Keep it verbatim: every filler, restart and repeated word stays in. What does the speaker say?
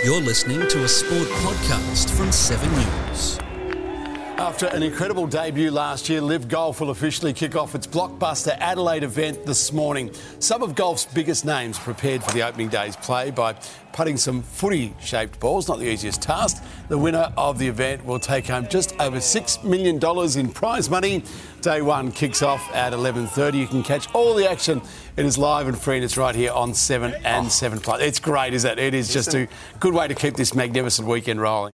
You're listening to a sport podcast from Seven News. After an incredible debut last year, Live Golf will officially kick off its blockbuster Adelaide event this morning. Some of golf's biggest names prepared for the opening day's play by putting some footy-shaped balls, not the easiest task. The winner of the event will take home just over six million dollars in prize money. Day one kicks off at eleven thirty. You can catch all the action. It is live and free and it's right here on seven and seven plus. It's great, isn't it? It is just a good way to keep this magnificent weekend rolling.